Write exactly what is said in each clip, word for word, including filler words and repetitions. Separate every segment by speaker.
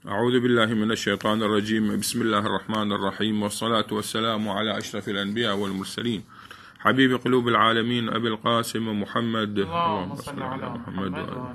Speaker 1: أعوذ بالله من الشيطان الرجيم. بسم الله الرحمن الرحيم، والصلاة والسلام على أشرف الأنبياء والمرسلين، حبيب قلوب العالمين أبي القاسم محمد،
Speaker 2: اللهم صل على محمد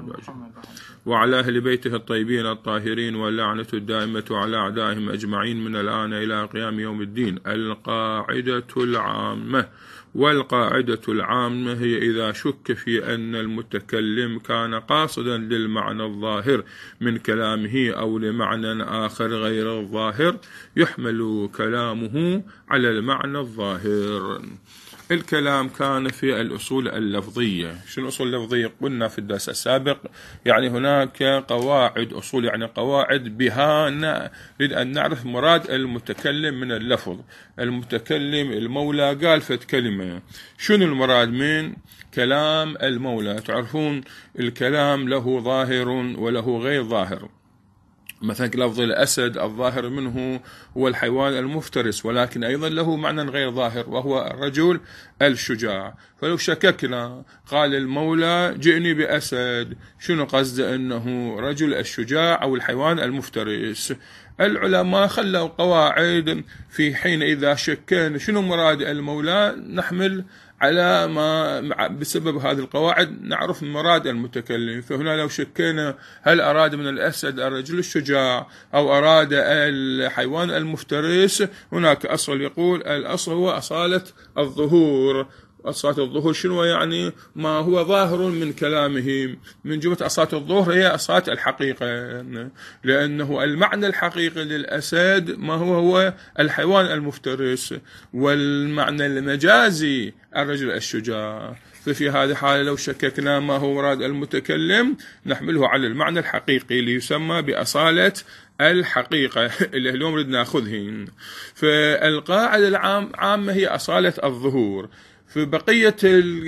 Speaker 1: وعلى أهل بيته الطيبين الطاهرين، واللعنة الدائمة على أعدائهم أجمعين من الآن إلى قيام يوم الدين. القاعدة العامة. والقاعدة العامة هي إذا شك في أن المتكلم كان قاصدا للمعنى الظاهر من كلامه أو لمعنى آخر غير الظاهر، يحمل كلامه على المعنى الظاهر. الكلام كان في الأصول اللفظية. شو الأصول اللفظية؟ قلنا في الدرس السابق يعني هناك قواعد أصول، يعني قواعد بها نريد أن نعرف مراد المتكلم من اللفظ. المتكلم المولى قال فت كلمة، شنو المراد من كلام المولى؟ تعرفون الكلام له ظاهر وله غير ظاهر. مثلا لفظ الأسد الظاهر منه هو الحيوان المفترس، ولكن أيضا له معنى غير ظاهر وهو الرجل الشجاع. فلو شككنا قال المولى جئني بأسد، شنو قصده؟ أنه رجل الشجاع أو الحيوان المفترس. العلماء خلوا قواعد في حين إذا شكينا شنو مراد المولى نحمل على ما بسبب هذه القواعد نعرف مراد المتكلم. فهنا لو شكينا هل أراد من الأسد الرجل الشجاع أو أراد الحيوان المفترس، هناك أصل يقول الأصل هو أصالة الظهور. أصالة الظهور شنو يعني؟ ما هو ظاهر من كلامه. من جملة أصالة الظهور هي أصالة الحقيقة، لأنه المعنى الحقيقي للأسد ما هو هو الحيوان المفترس، والمعنى المجازي الرجل الشجاع. ففي هذه الحالة لو شككنا ما هو مراد المتكلم نحمله على المعنى الحقيقي ليسمى بأصالة الحقيقة اللي اليوم نريد ناخذه. فالقاعدة العامة هي أصالة الظهور، في بقية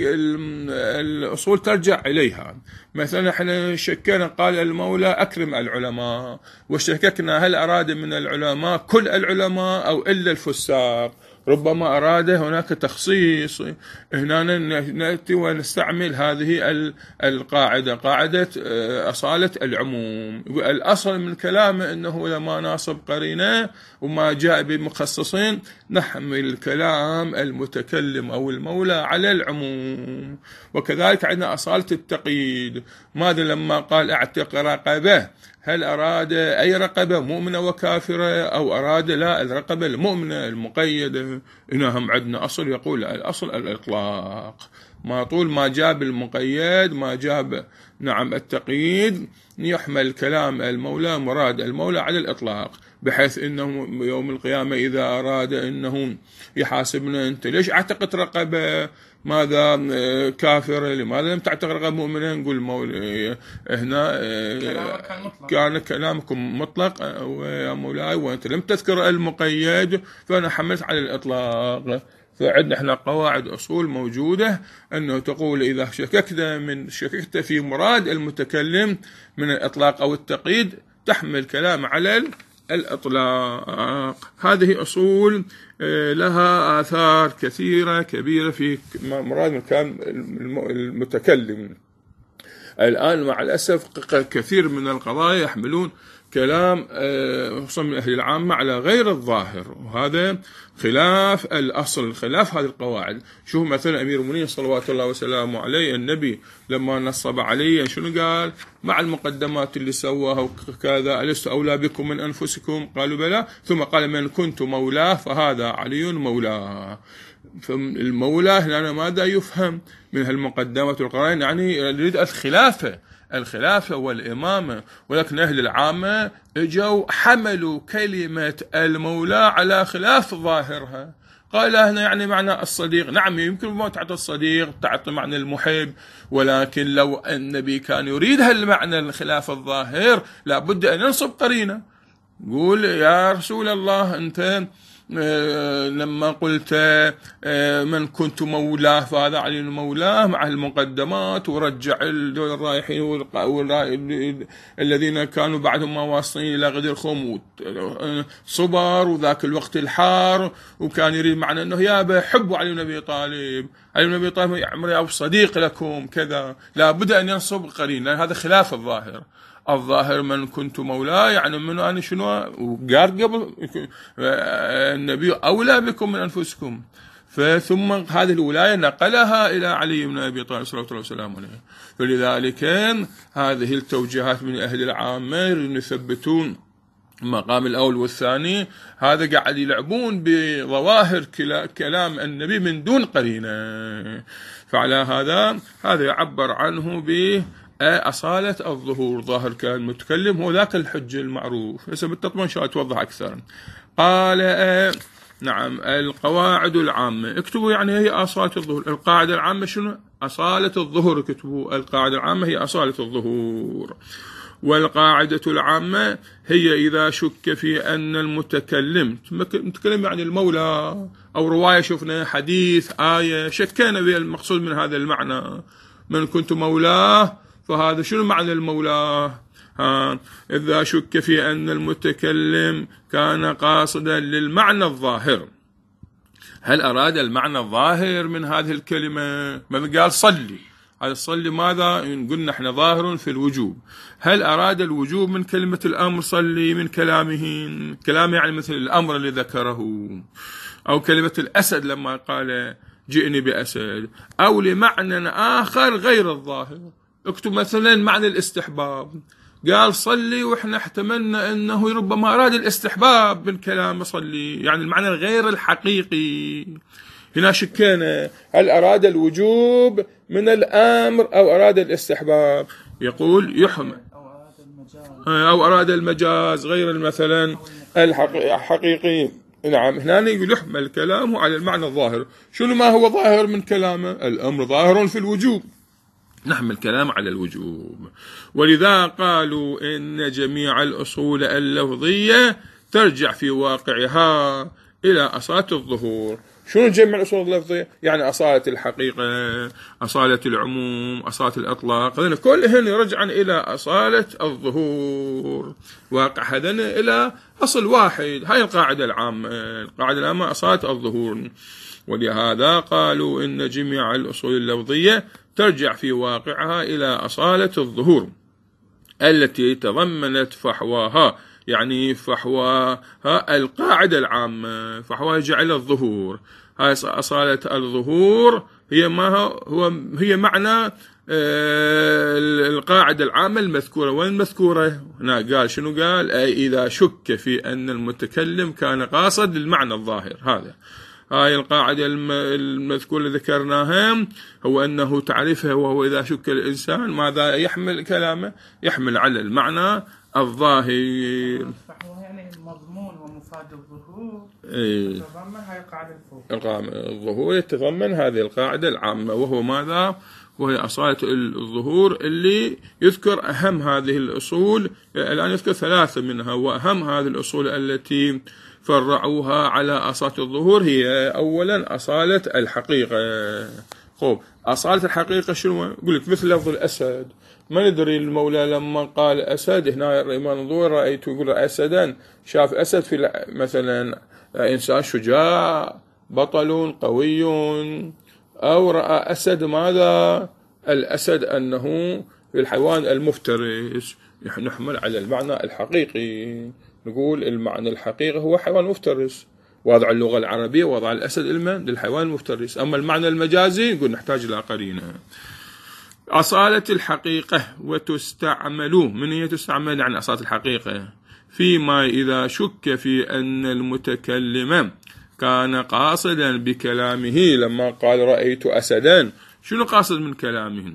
Speaker 1: الأصول ترجع إليها. مثلا احنا شككنا قال المولى أكرم العلماء، وشككنا هل أراد من العلماء كل العلماء أو إلا الفساق. ربما أراد هناك تخصيص. هنا نأتي ونستعمل هذه القاعدة، قاعدة أصالة العموم. الأصل من كلامه أنه لما ناصب قرينة وما جاء بمخصصين نحمل كلام المتكلم أو المولى على العموم. وكذلك عندنا أصالة التقييد. ماذا لما قال اعتق رقبة؟ هل أراد أي رقبة مؤمنة وكافرة أو أراد لا الرقبة المؤمنة المقيدة؟ إنهم عندنا أصل يقول الأصل الإطلاق. ما طول ما جاب المقيد ما جاب نعم التقييد يحمل كلام المولى مراد المولى على الإطلاق، بحيث إنه يوم القيامة إذا أراد إنه يحاسبنا أنت ليش اعتقت رقبة؟ ماذا كافر؟ لماذا لم تعتقد رقبة مؤمنة؟ نقول مولى هنا كان كلامكم مطلق يا مولاي وأنت لم تذكر المقيد، فأنا حملت على الإطلاق. فعندنا احنا قواعد أصول موجودة أنه تقول إذا شككت من شككت في مراد المتكلم من الإطلاق أو التقييد تحمل كلام على الإطلاق. هذه أصول لها آثار كثيرة كبيرة في مراد الكلام المتكلم. الآن مع الأسف كثير من القضايا يحملون كلام خصوصا من أهل العامة على غير الظاهر، وهذا خلاف الأصل، خلاف هذه القواعد. شوف مثلا أمير المؤمنين صلوات الله وسلامه عليه النبي لما نصب عليه شنو قال مع المقدمات اللي سواها وكذا؟ ألست أولى بكم من أنفسكم؟ قالوا بلى. ثم قال من كنت مولاه فهذا علي مولاه. فالمولى هنا ماذا يفهم من هالمقدمات والقرائن؟ يعني يريد الخلافة الخلافة والإمامة. ولكن أهل العامة اجوا حملوا كلمة المولى على خلاف ظاهرها. قال هنا يعني معنى الصديق. نعم يمكن ما تعطي الصديق تعطي معنى المحب، ولكن لو النبي كان يريد هالمعنى الخلاف الظاهر لابد أن ينصب قرينة. قول يا رسول الله أنت لما قلت من كنت مولاه فهذا علي مولاه مع المقدمات، ورجع الرايحين الذين كانوا بعدهم ما واصلين إلى غدير خوم صبر وذاك الوقت الحار، وكان يريد معنى أنه يا بحبوا علي بن أبي طالب علي بن أبي طالب عمري أو صديق لكم كذا. لا بد أن ينصب قرين لأن هذا خلاف الظاهر. الظاهر من كنت مولاه، يعني من أنا شنو، وقال قبل النبي أولى بكم من أنفسكم. ثم هذه الولاية نقلها إلى علي بن أبي طالب صلى الله عليه وسلم عليه. فلذلك هذه التوجيهات من أهل العامة يثبتون المقام الأول والثاني، هذا قاعد يلعبون بظواهر كلام النبي من دون قرينة. فعلى هذا هذا يعبر عنه بأصالة الظهور، ظاهر كلام المتكلم هو ذاك الحج المعروف. هسه بالتطبيق إن شاء الله توضح أكثر. قال نعم القواعد العامة، اكتبوا يعني هي أصالة الظهور. القاعدة العامة شنو؟ أصالة الظهور. اكتبوا القاعدة العامة هي أصالة الظهور. والقاعدة العامة هي إذا شك في أن المتكلم، متكلم يعني المولى، أو رواية شفنا حديث آية شكينا بالمقصود من هذا المعنى، من كنت مولاه، فهذا شنو معنى المولاه؟ ها إذا شك في أن المتكلم كان قاصدا للمعنى الظاهر. هل أراد المعنى الظاهر من هذه الكلمة؟ مثل قال صلي، هذا صلي ماذا؟ قلنا احنا ظاهر في الوجوب. هل أراد الوجوب من كلمة الأمر صلي من كلامه؟ كلامه يعني مثل الأمر اللي ذكره، أو كلمة الأسد لما قال جئني بأسد، أو لمعنى آخر غير الظاهر. اكتب مثلا معنى الاستحباب، قال صلي وإحنا احتملنا أنه ربما أراد الاستحباب من كلام صلي، يعني المعنى الغير الحقيقي. هنا شكينا هل أراد الوجوب من الأمر أو أراد الاستحباب. يقول يحمل أو أراد المجاز غير مثلا الحقيقي. نعم هنا يقول يحمل كلامه على المعنى الظاهر. شنو ما هو ظاهر من كلامه؟ الأمر ظاهر في الوجوب، نحمل الكلام على الوجوب. ولذا قالوا إن جميع الأصول اللفظية ترجع في واقعها إلى أصالة الظهور. شنو جميع الأصول اللفظية؟ يعني أصالة الحقيقة، أصالة العموم، أصالة الأطلاق، هذين كلهن يرجعن إلى أصالة الظهور. واقع هذين إلى أصل واحد. هاي القاعدة العامة، القاعدة العامة أصالة الظهور. ولهذا قالوا إن جميع الأصول اللفظية ترجع في واقعها إلى أصالة الظهور التي تضمنت فحواها، يعني فحواها القاعدة العامة، فحواها جعل الظهور. هاي أصالة الظهور هي ما هو هي معنى القاعدة العامة المذكورة. وين المذكورة؟ هنا قال شنو قال؟ أي إذا شك في أن المتكلم كان قاصد للمعنى الظاهر. هذا هاي القاعدة المذكورة اللي ذكرناها، هو أنه تعرفها، وهو إذا شك الإنسان ماذا يحمل كلامه؟ يحمل على المعنى الظاهر.
Speaker 2: يعني مضمون ومفاد الظهور
Speaker 1: إيه.
Speaker 2: يتضمن هاي القاعدة الفوق.
Speaker 1: الظهور يتضمن هذه القاعدة العامة، وهو ماذا؟ وهي أصالة الظهور اللي يذكر أهم هذه الأصول. الآن يذكر ثلاثة منها، وأهم هذه الأصول التي فرعوها على أصالة الظهور هي أولا أصالة الحقيقة. خب أصالة الحقيقة شنو؟ قلت مثل لفظ الأسد، ما ندري المولى لما قال أسد هنا الإمام الظهور رأيت يقول أسدا، شاف أسد في مثلا إنسان شجاع بطل قوي، أو رأى أسد ماذا؟ الأسد أنه في الحيوان المفترس. نحمل على المعنى الحقيقي، نقول المعنى الحقيقي هو حيوان مفترس، وضع اللغة العربية وضع الأسد المن للحيوان المفترس. أما المعنى المجازي نقول نحتاج إلى قرينة. أصالة الحقيقة وتستعمل، من هي تستعمل؟ عن أصالة الحقيقة فيما إذا شك في أن المتكلم كان قاصدا بكلامه. لما قال رأيت أسدا، شنو قاصد من كلامه؟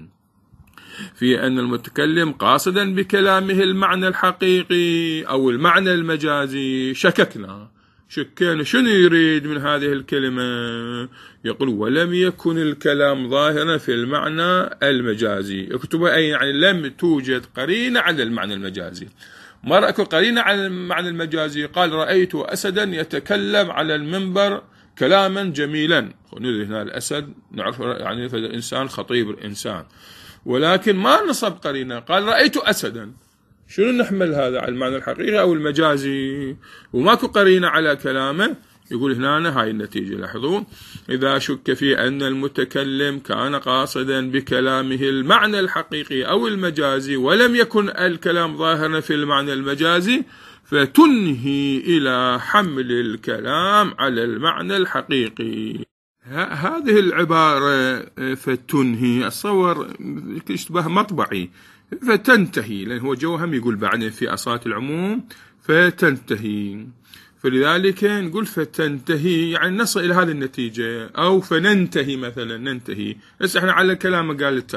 Speaker 1: في أن المتكلم قاصدا بكلامه المعنى الحقيقي أو المعنى المجازي. شككنا شكينا شنو يريد من هذه الكلمة؟ يقول ولم يكن الكلام ظاهرا في المعنى المجازي. اكتبوا أي يعني لم توجد قرينة على المعنى المجازي. ما رأيك قرينة على المعنى المجازي؟ قال رأيت أسدا يتكلم على المنبر كلاما جميلا. هنا الأسد نعرف يعني الإنسان خطيب الإنسان، ولكن ما نصب قرينة، قال رأيت أسدا. شنو نحمل هذا على المعنى الحقيقي أو المجازي؟ وماكو قرينة على كلامه. يقول هنا هاي النتيجة. لاحظوا إذا شك في أن المتكلم كان قاصدا بكلامه المعنى الحقيقي أو المجازي ولم يكن الكلام ظاهرا في المعنى المجازي فتنهي إلى حمل الكلام على المعنى الحقيقي. هذه العبارة فتنهي أتصور اشتباه مطبعي، فتنتهي، لأن هو جوهم يقول بعدين في أصالة العموم فتنتهي، فلذلك نقول فتنتهي يعني نصل إلى هذه النتيجة، أو فننتهي مثلا ننتهي. بس احنا على الكلام قالته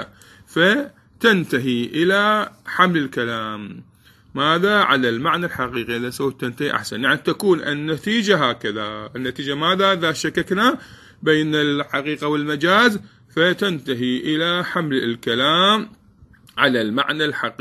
Speaker 1: فتنتهي إلى حمل الكلام ماذا على المعنى الحقيقي. إذا سويت تنتهي أحسن، يعني تكون النتيجة هكذا. النتيجة ماذا؟ إذا شككنا بين الحقيقة والمجاز فتنتهي إلى حمل الكلام على المعنى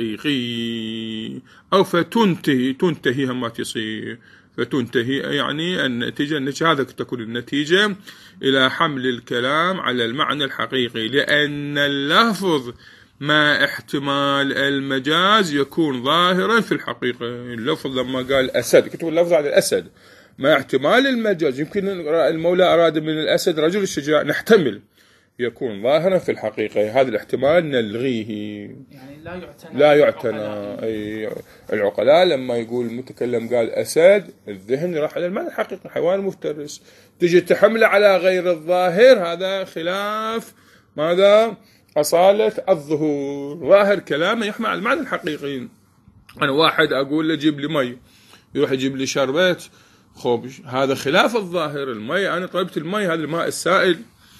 Speaker 1: الحقيقي، أو فتنتهي، تنتهي هم ما تصير، فتنتهي يعني النتيجة، النتيجة هذا تكون النتيجة إلى حمل الكلام على المعنى الحقيقي، لأن اللفظ مع احتمال المجاز يكون ظاهرا في الحقيقة. اللفظ لما قال أسد، كتب اللفظ على الأسد مع احتمال المجاز، يمكن المولى أراد من الأسد رجل الشجاع، نحتمل يكون ظاهرا في الحقيقة. هذا الاحتمال نلغيه،
Speaker 2: يعني لا يعتنى
Speaker 1: لا يعتنى. أي العقلاء لما يقول المتكلم قال أسد، الذهن راح على المعنى الحقيقي، حيوان مفترس، تجي تحمله على غير الظاهر، هذا خلاف ماذا؟ أصالة الظهور. ظاهر كلامه يحمل على المعنى الحقيقي. أنا واحد أقول له جيب لي مي، يروح يجيب لي شربات، خب هذا خلاف الظاهر. المي أنا طلبت المي، هذا الماء السائل،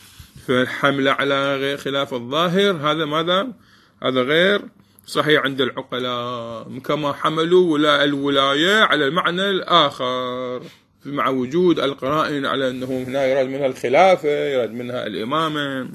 Speaker 1: فالحمل على غير خلاف الظاهر هذا ماذا؟ هذا غير صحيح عند العقلاء، كما حملوا ولا الولاية على المعنى الآخر مع وجود القرائن على أنه هنا يراد منها الخلافة، يراد منها الإمامة.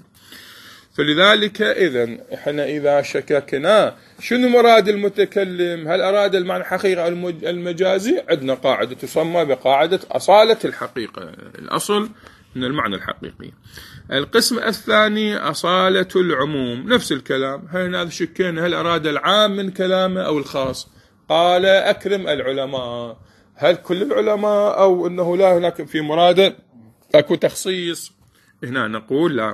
Speaker 1: فلذلك إذن إحنا إذا شككنا شنو مراد المتكلم، هل أراد المعنى الحقيقي أو المجازي، عندنا قاعدة تسمى بقاعدة أصالة الحقيقة، الأصل من المعنى الحقيقي. القسم الثاني أصالة العموم، نفس الكلام. هنا شكينا هل أراد العام من كلامه أو الخاص. قال أكرم العلماء، هل كل العلماء أو أنه لا هناك في مراده أكو تخصيص؟ هنا نقول لا،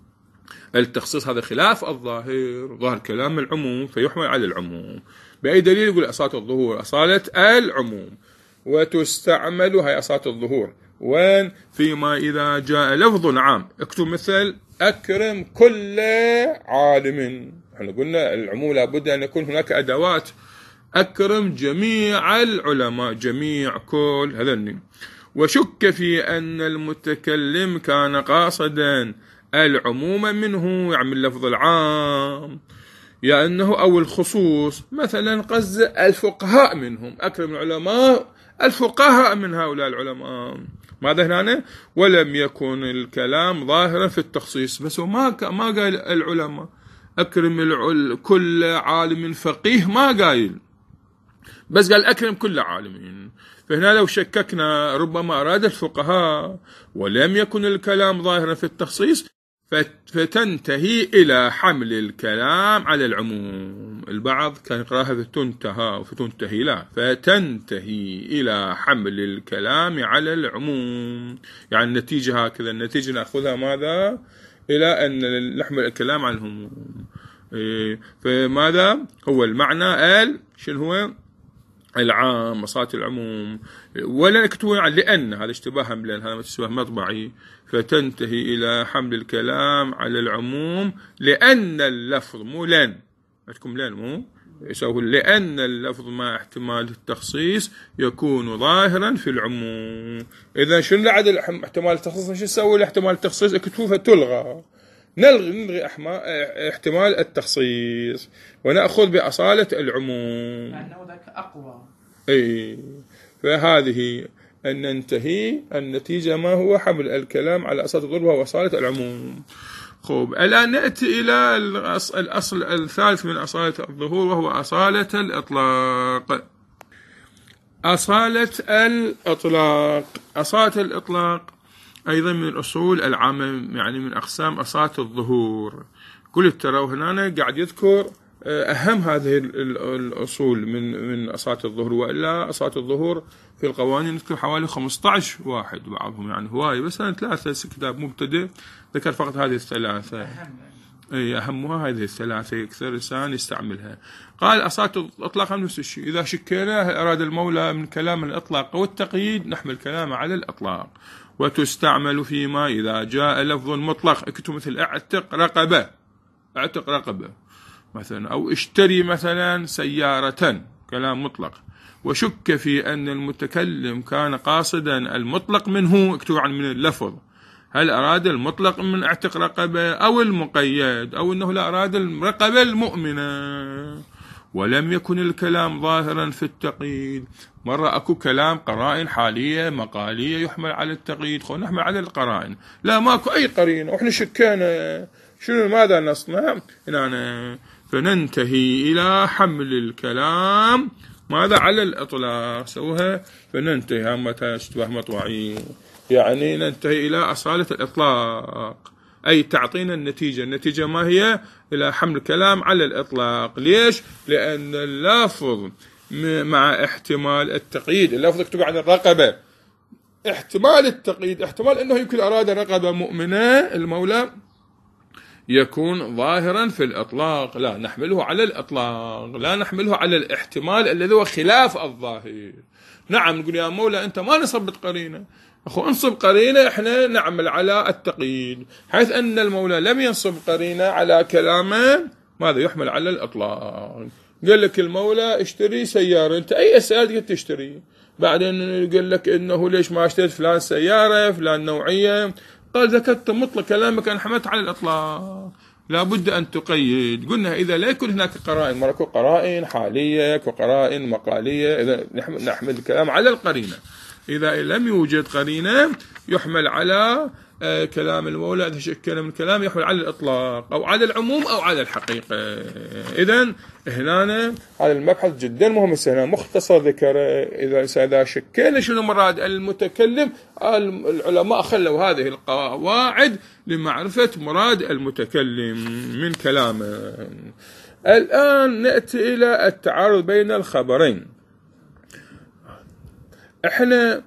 Speaker 1: التخصيص هذا خلاف الظاهر، ظاهر كلام العموم فيحمل على العموم. بأي دليل؟ يقول أصالة الظهور، أصالة العموم، وتستعمل هي أصالة الظهور وين؟ فيما إذا جاء لفظ عام. اكتب مثل أكرم كل عالم، احنا قلنا العموم لابد أن يكون هناك أدوات، أكرم جميع العلماء، جميع كل هذني. وشك في أن المتكلم كان قاصدا العموم منه، يعني اللفظ العام، يا أنه أو الخصوص، مثلا قصد الفقهاء منهم، أكرم العلماء الفقهاء من هؤلاء العلماء، ماذا هنا؟ ولم يكن الكلام ظاهرا في التخصيص، بس ما ما قال العلماء، أكرم العل كل عالم فقيه، ما قايل، بس قال أكرم كل عالم. فهنا لو شككنا ربما أراد الفقهاء ولم يكن الكلام ظاهرا في التخصيص، فتنتهي إلى حمل الكلام على العموم. البعض كان يقراها فتنتهى وفتنتهي، لا، فتنتهي إلى حمل الكلام على العموم، يعني النتيجة هكذا، النتيجة نأخذها ماذا؟ إلى أن نحمل الكلام على العموم. فماذا هو المعنى؟ قال شنو هو؟ العام، مصات العموم، ولا نكتبون عن لأن هذا اشتباه، لأن هذا اشتباه مطبعي. فتنتهي إلى حمل الكلام على العموم لأن اللفظ، مو لأن، عندكم لأن مو يسوي، لأن اللفظ مع احتمال التخصيص يكون ظاهرا في العموم. إذا شنو عدد احتمال التخصيص؟ شو يسوي الاحتمال التخصيص؟ اكتبوها تلغى، نلغي نلغي احتمال التخصيص ونأخذ بأصالة العموم،
Speaker 2: لأنه ذاك أقوى.
Speaker 1: أي، فهذه أن ننتهي النتيجة ما هو حمل الكلام على أصالة الظهور وهو أصالة العموم. خب الآن نأتي إلى الأصل الثالث من أصالة الظهور وهو أصالة الإطلاق. أصالة الإطلاق، أصالة الإطلاق أيضا من الأصول العامة، يعني من أقسام أصالة الظهور. قلت ترى هنا قاعد يذكر أهم هذه الأصول من من أصالة الظهور، وإلا أصالة الظهور في القوانين نذكر حوالي خمسة عشر واحد، بعضهم يعني هواي، بس أنا ثلاثة كتاب مبتدئ ذكر فقط هذه الثلاثة. أي أهمها هذه الثلاثة أكثر إنسان يستعملها. قال أصالة الإطلاق نفس الشيء، إذا شكينا أراد المولى من كلام الإطلاق والتقييد نحمل كلامه على الإطلاق، وتستعمل فيما إذا جاء لفظ مطلق، اكتب مثل اعتق رقبة، اعتق رقبة مثلا، أو اشتري مثلا سيارة، كلام مطلق، وشك في أن المتكلم كان قاصدا المطلق منه، اكتب عن من اللفظ، هل أراد المطلق من اعتق رقبة أو المقيد، أو أنه لا أراد الرقبة المؤمنة، ولم يكن الكلام ظاهرا في التقييد. مرة أكو كلام قرائن حالية مقالية يحمل على التقييد، خو نحمل على القرائن، لا ماكو أي قرينة وإحنا شكينا شنو ماذا نصنع هنا، فننتهي إلى حمل الكلام ماذا على الإطلاق، سوها فننتهي متى اشتباه مطوعي، يعني ننتهي إلى أصالة الإطلاق، أي تعطينا النتيجة. النتيجة ما هي؟ إلى حمل الكلام على الإطلاق. ليش؟ لأن اللفظ مع احتمال التقييد، اللفظ يكتب عن الرقبة، احتمال التقييد، احتمال أنه يمكن أراد رقبة مؤمنة المولى يكون ظاهرا في الإطلاق، لا نحمله على الإطلاق، لا نحمله على الاحتمال الذي هو خلاف الظاهر. نعم نقول يا مولى أنت ما نصبت قرينة، أخو انصب قرينة، احنا نعمل على التقييد، حيث أن المولى لم ينصب قرينة على كلامه ماذا يحمل على الإطلاق. قال لك المولى اشتري سيارة، انت أي سيارة قلت تشتري، بعدين قال لك إنه ليش ما اشتريت فلان سيارة فلان نوعية، قال ذكرت مطلق كلامك أنا حملت على الإطلاق، لابد أن تقيد. قلنا إذا لا يكون هناك قرائن، مرة قرائن حالية وقرائن مقالية، إذا نحمل الكلام على القرينة. إذا لم يوجد قرينة يحمل على آه كلام المولى، إذا شكل من كلام يحمل على الإطلاق أو على العموم أو على الحقيقة. إذن هنا هذا المبحث جدا مهم، هنا مختصر ذكر. إذا إذا شكينا شنو مراد المتكلم، العلماء خلوا هذه القواعد لمعرفة مراد المتكلم من كلامه. الآن نأتي إلى التعارض بين الخبرين. احنا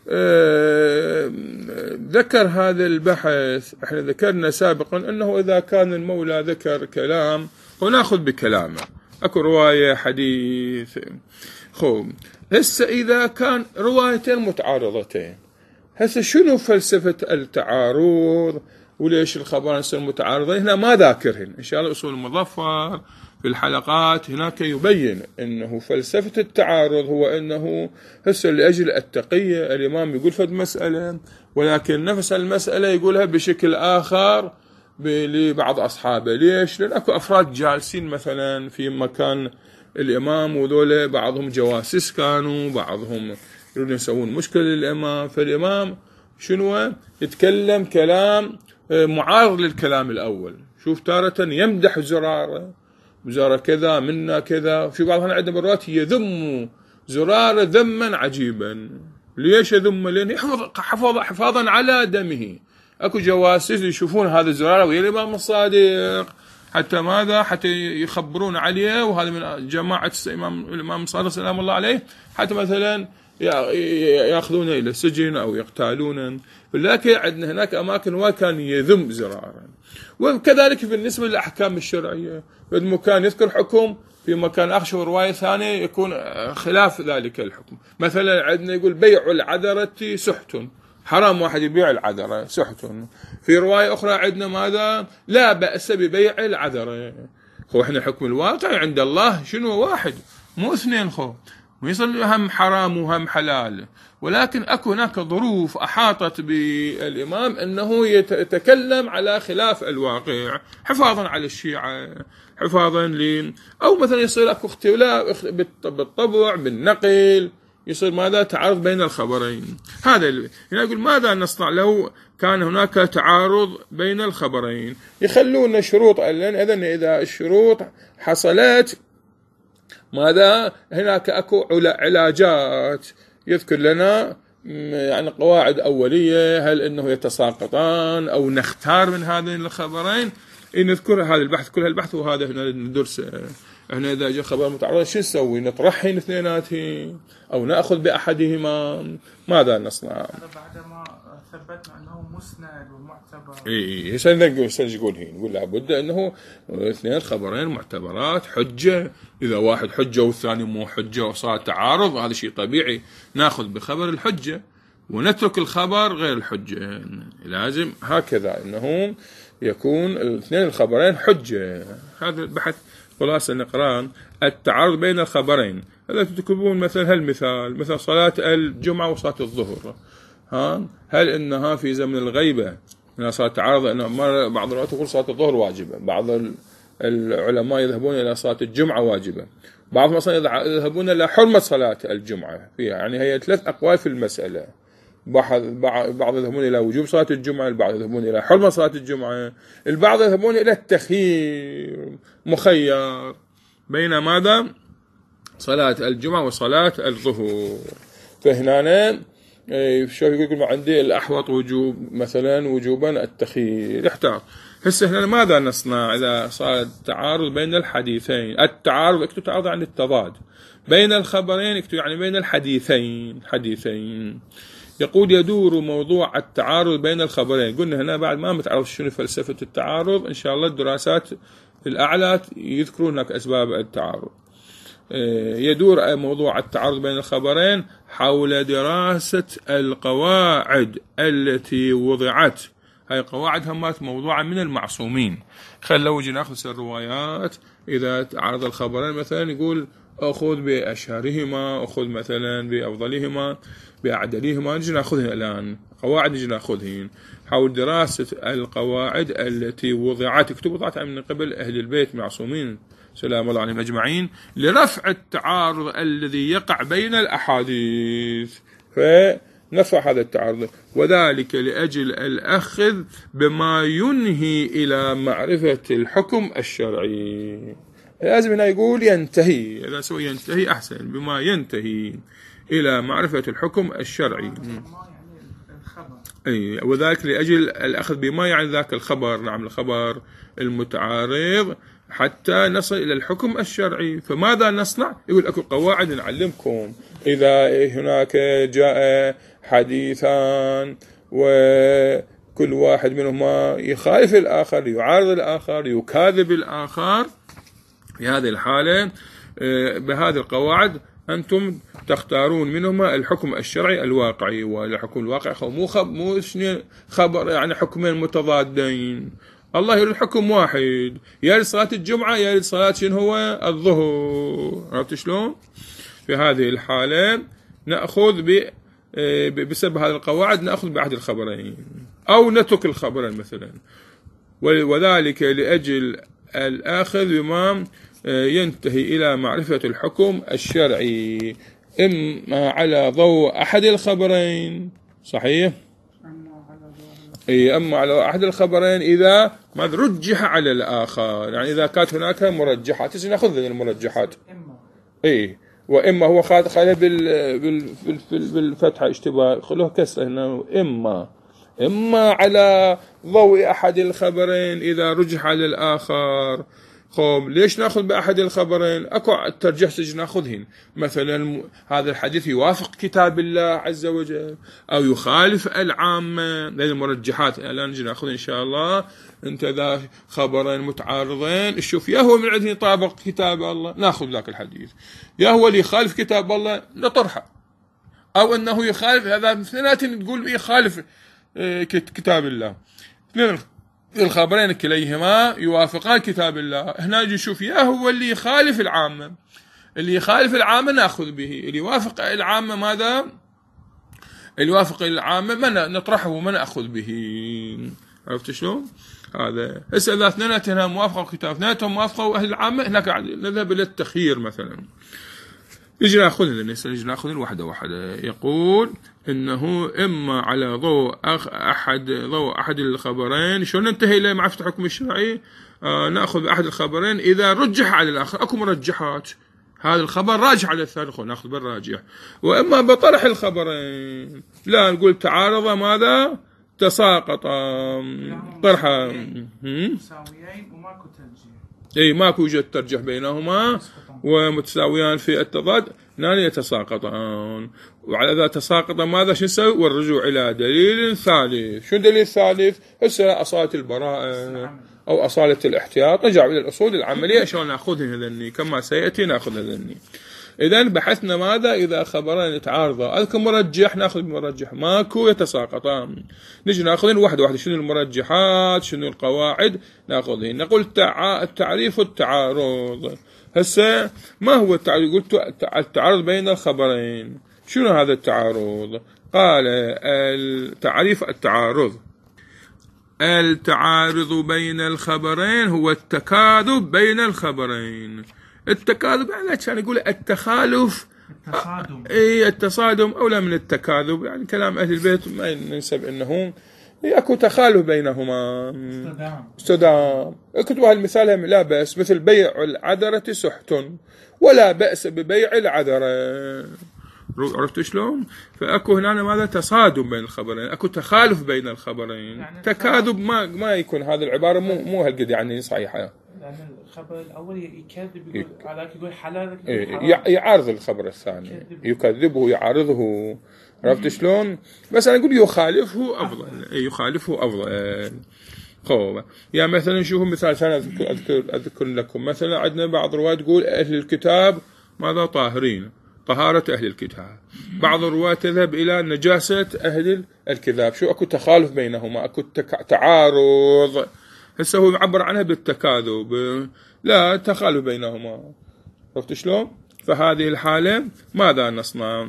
Speaker 1: آه ذكر هذا البحث، احنا ذكرنا سابقا انه اذا كان المولى ذكر كلام وناخذ بكلامه، اكو رواية حديث، خو هسه اذا كان روايتين متعارضتين، هسه شنو فلسفة التعارض وليش الخبرين يصير متعارضين؟ هنا ما ذاكرهن، ان شاء الله اصول المظفر في الحلقات هناك يبين أنه فلسفة التعارض هو أنه هسه لأجل التقية الإمام يقول فد مسألة، ولكن نفس المسألة يقولها بشكل آخر لبعض أصحابه. ليش؟ لأن أكو أفراد جالسين مثلا في مكان الإمام، وذولا بعضهم جواسيس كانوا، بعضهم يريدون يسوون مشكلة للإمام، فالإمام شنو يتكلم كلام معارض للكلام الأول. شوف تارة يمدح زرارة، زرار كذا منا كذا، في بعضهم عندنا مرات يذم زرار ذما عجيبا. ليش يذم؟ لأن يحفظ حفظ حفاظا على دمه. أكو جواسيس يشوفون هذا الزرار ويا الإمام الصادق، حتى ماذا؟ حتى يخبرون عليه، وهذا من جماعة الإمام الإمام الصادق سلام الله عليه، حتى مثلا يأخذونه إلى السجن أو يقتالونه. ولكن عندنا هناك أماكن وكان يذم زرارا. وكذلك بالنسبة للأحكام الشرعية، في مكان يذكر حكم، في مكان آخر رواية ثانية يكون خلاف ذلك الحكم. مثلا عندنا يقول بيع العذرة سحت، حرام واحد يبيع العذرة سحت. في رواية أخرى عندنا ماذا؟ لا بأس ببيع العذرة. خو إحنا حكم الواقع عند الله شنو؟ واحد مو اثنين، خو ويصل هم حرام وهم حلال. ولكن أكو هناك ظروف أحاطت بالإمام أنه يتكلم على خلاف الواقع، حفاظا على الشيعة، حفاظا ل أو مثلا يصير أكو اختلاف بالطبع بالنقل، يصير ماذا؟ تعارض بين الخبرين. هذا هنا يقول ماذا نصنع لو كان هناك تعارض بين الخبرين؟ يخلون شروط، إذن إذا الشروط حصلت ماذا؟ هناك أكو علاجات، يذكر لنا يعني قواعد أولية، هل إنه يتساقطان أو نختار من هذين الخبرين. نذكر هذا البحث، كل هالبحث وهذا هنا ندرسه. احنا إذا جاء خبر متعارض شو نسوي؟ نطرحهن اثنيناتهن أو نأخذ بأحدهما؟ ماذا نصنع؟
Speaker 2: هذا بعدما ثبتنا أنه مسند ومعتبر.
Speaker 1: إيه هسه نقول هسه نقول هنا نقول لابد أنه اثنين خبرين معتبرات حجة. إذا واحد حجة والثاني مو حجة وصار تعارض هذا شيء طبيعي، نأخذ بخبر الحجة ونترك الخبر غير الحجة. لازم هكذا أنه يكون الاثنين الخبرين حجة. هذا البحث خلاصة نقران التعارض بين الخبرين. هذا تكتبون مثلا هالمثال مثل صلاة الجمعة وصلاة الظهر، ها هل إنها في زمن الغيبة إنها صلاة تعارض؟ إنه بعض العلماء يقول صلاة الظهر واجبة، بعض العلماء يذهبون إلى صلاة الجمعة واجبة، بعضهم أصلا يذهبون إلى حرمة صلاة الجمعة فيها. يعني هي ثلاث أقوال في المسألة، بعض يذهبون إلى وجوب صلاة الجمعة، البعض يذهبون إلى حرمة صلاة الجمعة، البعض يذهبون إلى التخيير مخير بين ماذا؟ صلاة الجمعة وصلاة الظهر. فهنا شو يقول عندي الأحوط وجوب مثلا وجوبا التخيير يحتار. هسه هنا ماذا نصنع إذا صار تعارض بين الحديثين؟ التعارض اكتب تعارض عن التضاد بين الخبرين، اكتب يعني بين الحديثين حديثين. يقول يدور موضوع التعارض بين الخبرين. قلنا هنا بعد ما متعرف شنو فلسفة التعارض، إن شاء الله الدراسات الأعلى يذكرون هناك أسباب التعارض. يدور موضوع التعارض بين الخبرين حول دراسة القواعد التي وضعت. هاي قواعد همات موضوعة من المعصومين. خلوا وجي ناخذ الروايات إذا تعارض الخبرين مثلا يقول أخذ بأشهرهما، أخذ مثلا بأفضلهما، بأعدلهما، نجي ناخذهن الآن قواعد نجي ناخذهن حول دراسة القواعد التي وضعت. اكتب وضعت من قبل أهل البيت معصومين سلام الله عليهم أجمعين لرفع التعارض الذي يقع بين الأحاديث، فنرفع هذا التعارض، وذلك لأجل الأخذ بما ينهي إلى معرفة الحكم الشرعي. لازم هنا يقول ينتهي، إذا سوى ينتهي أحسن، بما ينتهي إلى معرفة الحكم الشرعي. أي وذلك لأجل الأخذ بما يعني ذاك الخبر، نعم الخبر المتعارض، حتى نصل إلى الحكم الشرعي. فماذا نصنع؟ يقول أكو قواعد نعلمكم. إذا هناك جاء حديثان وكل واحد منهما يخالف الآخر، يعارض الآخر، يكاذب الآخر، في هذه الحالة بهذه القواعد أنتم تختارون منهما الحكم الشرعي الواقعي. والحكم الواقعي مو مو خبر يعني حكمين متضادين. الله يريد حكم واحد، يريد صلاة الجمعة يريد صلاة شنو هو الظهر. عرفت شلون؟ في هذه الحالة نأخذ ب بسبب هذه القواعد نأخذ بأحد الخبرين أو نترك الخبرين مثلا، وذلك لأجل الآخذ بما ينتهي إلى معرفة الحكم الشرعي إما على ضوء أحد الخبرين. صحيح؟ أما على أحد الخبرين إذا ما رجح على الآخر، يعني إذا كانت هناك مرجحات تجي نأخذ المرجحات. إيه وإما هو خالف بال بال بالفتحة اشتباه خلوه كسر هنا. إما إما على ضوء أحد الخبرين إذا رجح على الآخر. خب ليش نأخذ بأحد الخبرين؟ أكو ترجح تجي نأخذهن. مثلا هذا الحديث يوافق كتاب الله عز وجل أو يخالف العامة، هذه المرجحات الآن نجي نأخذ إن شاء الله. أنت ذا خبرين متعارضين شوف، يا هو من عنده يطابق كتاب الله نأخذ ذاك الحديث، يا هو اللي يخالف كتاب الله نطرحه، أو أنه يخالف هذا اثنين تقول يخالف كتاب الله. الخبرين كليهما يوافقان كتاب الله. هنا نجي نشوف يا هو اللي يخالف العامة، اللي يخالف العامة نأخذ به، اللي يوافق العامة ماذا؟ اللي يوافق العامة ما نطرحه وما نأخذ به. عرفت شلون؟ هذا هسه إذا اثنيناتهم موافقة كتاب اثنيناتهم موافقة أهل العامة هناك نذهب إلى التخيير مثلا. نجي نأخذ نجي نأخذ واحدة واحدة. يقول إنه إما على ضوء أحد ضوء أحد الخبرين. شلون ننتهي إلى معرفة الحكم الشرعي؟ آه نأخذ أحد الخبرين إذا رجح على الآخر. أكو مرجحات، هذا الخبر راجح على الثاني نأخذ بالراجح. وإما بطرح الخبرين، لا نقول تعارض ماذا؟ تساقط طرحا
Speaker 2: مساويين وماكو ترجيح.
Speaker 1: اي ماكو يوجد ترجح بينهما ومتساويان في التضاد، هنا يتساقطان. وعلى ذا تساقطا ماذا شو نسوي؟ والرجوع إلى دليل ثالث. شو دليل ثالث؟ هسه أصالة البراءة أو أصالة الاحتياط. نرجع إلى الأصول العملية شلون نأخذها هذني كما سيأتي نأخذ هذني. إذا بحثنا ماذا إذا خبران يتعارضا، أذكر مرجح نأخذ مرجح، ماكو يتساقطان. نجي نأخذين واحدة واحدة، شنو المرجحات شنو القواعد نأخذهن. نقول التعريف التعارض. هسه ما هو التعارض؟ قلت التعارض بين الخبرين. شنو هذا التعارض؟ قال التعريف التعارض التعارض بين الخبرين هو التكاذب بين الخبرين. التكاذب يعني كان يقول التخالف،
Speaker 2: التصادم.
Speaker 1: اي التصادم اولى من التكاذب، يعني كلام اهل البيت ما ننسب انه اكو تخالف بينهما.
Speaker 2: استدام
Speaker 1: استدام. اكتبوا هالمثال لا بأس، مثل بيع العذرة سحت ولا بأس ببيع العذرة. عرفتوا شلون؟ فاكو هنا ماذا؟ تصادم بين الخبرين، اكو تخالف بين الخبرين. يعني تكاذب ما ما يكون هذه العبارة مو مو هالقد يعني صحيحة.
Speaker 2: لأن الخبر الأول يكذب، يقول على يقول حلال،
Speaker 1: يعارض الخبر الثاني، يكذبه يعارضه. عرفت شلون؟ بس أنا أقول يخالفه أفضل، يخالفه أفضل. خوه يعني مثلا شوفوا مثال ثاني أذكر, أذكر, أذكر لكم. مثلا عندنا بعض الروايات تقول أهل الكتاب ماذا؟ طاهرين، طهارة أهل الكتاب. بعض الروايات تذهب إلى نجاسة أهل الكتاب. شو أكو تخالف بينهما، أكو تعارض. هسه هو معبر عنها بالتكاذب، لا تخالف بينهما. عرفت شلون؟ فهذه الحالة ماذا نصنع؟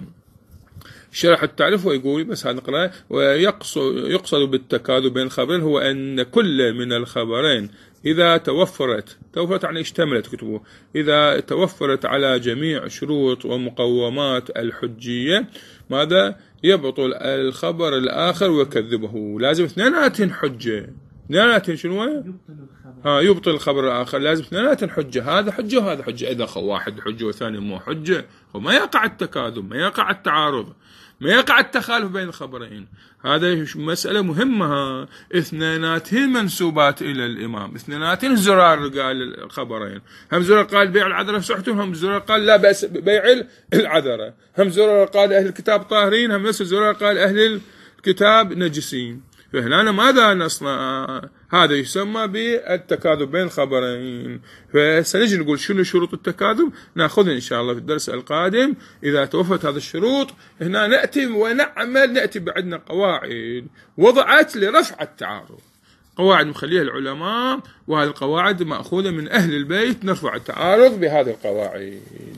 Speaker 1: شرح التعريف ويقول بس هذا نقرأ. ويقصد يقصد بالتكاذب بين الخبرين هو أن كل من الخبرين إذا توفرت توفرت يعني اشتملت كتبه إذا توفرت على جميع شروط ومقومات الحجية ماذا؟ يبطل الخبر الآخر ويكذبه. لازم اثنيناتن حجة. اثنيناتن شنو؟
Speaker 2: يبطل الخبر.
Speaker 1: ها يبطل الخبر الآخر. لازم اثنيناتن حجة، هذا حجة وهذا حجة. إذا خو واحد حجة والثاني مو حجة وما يقع التكاذب، ما يقع التعارض، ما يقع التخالف بين الخبرين. هذا مسألة مهمة. اثنيناتهن منسوبات إلى الإمام، اثنيناتهن زرار قال الخبرين. هم زرار قال بيع العذرة سحتهم، هم زرار قال لا بأس بيع العذرة. هم زرار قال أهل الكتاب طاهرين، هم نفس زرار قال أهل الكتاب نجسين. فهنا ماذا نصنع؟ هذا يسمى بالتكاذب بين الخبرين. فسنجي نقول شنو شروط التكاذب، نأخذها إن شاء الله في الدرس القادم. إذا توفت هذه الشروط هنا نأتي ونعمل، نأتي بعدنا قواعد وضعت لرفع التعارض، قواعد مخليها العلماء، وهذه القواعد مأخوذة من أهل البيت. نرفع التعارض بهذه القواعد،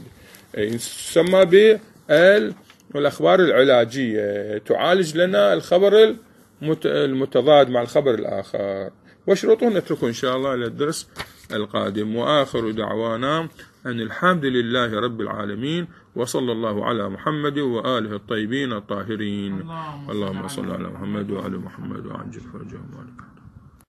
Speaker 1: يسمى بالأخبار العلاجية، تعالج لنا الخبر المتضاد مع الخبر الآخر. وشروطه نتركه إن شاء الله للدرس القادم. وآخر دعوانا أن الحمد لله رب العالمين، وصلى الله على محمد وآله الطيبين الطاهرين. اللهم صل على محمد وعلى محمد وعجل فرجهم.